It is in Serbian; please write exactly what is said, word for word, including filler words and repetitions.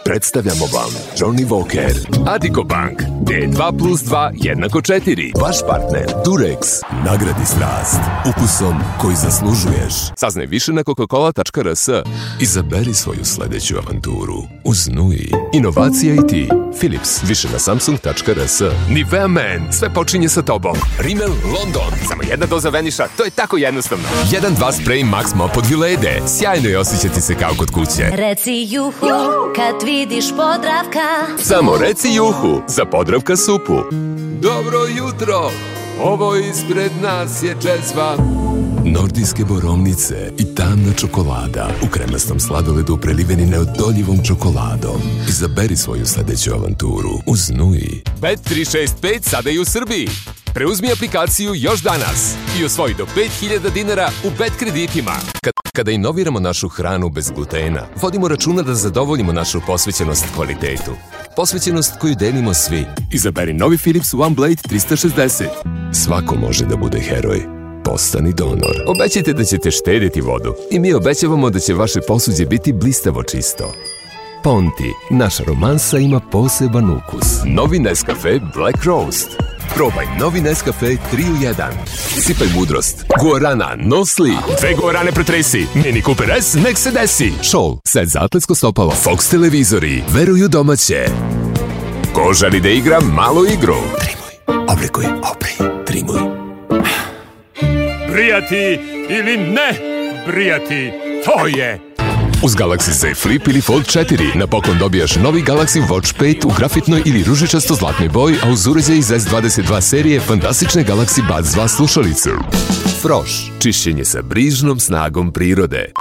Predstavljamo vam Johnny Walker, Addiko Bank, D dva plus dva jednako četiri. Vaš partner Durex. Nagradi strast ukusom koji zaslužuješ. Saznaj više na coca-cola tačka r s. Izaberi svoju sledeću avanturu uz Nui. Inovacija i ti. Philips. Više na samsung tačka r s. Nivea Men. Sve počinje sa tobom. Rimmel London. Samo jedna doza Vaniša. To je tako jednostavno. jedan dva spray Max Mop od Vilede. Sjajno je osjećati se kao kod kuće. Reci juhu kad vidiš Podravka. Samo reci juhu za Podravka supu. Dobro jutro. Ovo ispred nas je čezva. Nordijske borovnice i tamna čokolada u kremastom sladoledu preliveni neodoljivom čokoladom. Izaberi svoju sledeću avanturu uz Nui. Bet tri šest pet sada i u Srbiji. Preuzmi aplikaciju još danas i osvoji do pet hiljada dinara u Bet kreditima. Kad, kada inoviramo našu hranu bez glutena, vodimo računa da zadovoljimo našu posvećenost kvalitetu. Posvećenost koju delimo svi. Izaberi novi Philips One Blade trista šezdeset. Svako može da bude heroj. Postani donor. Obećajte da ćete štediti vodu i mi obećavamo da će vaše posuđe biti blistavo čisto. Ponti, naša romansa ima poseban ukus. Novi Nescafe Black Roast. Probaj novi Nescafe tri u jedan. Sipaj mudrost. Guarana, no sleep. Dve Guarane protresi. Mini Cooper S, nek se desi. Šol, set za atletsko stopalo. Fox televizori. Veruju domaće. Ko želi da igra malu igru? Trimuj, oblikuj, opri, trimuj. Brijati ili ne brijati, to je... Uz Galaxy Z Flip ili Fold četiri na poklon dobijaš novi Galaxy Watch pet u grafitnoj ili ružičasto-zlatnoj boji, a uz uređaj iz S dvadeset dva serije fantastične Galaxy Buds dva slušalice. Froš, čišćenje sa brižnom snagom prirode.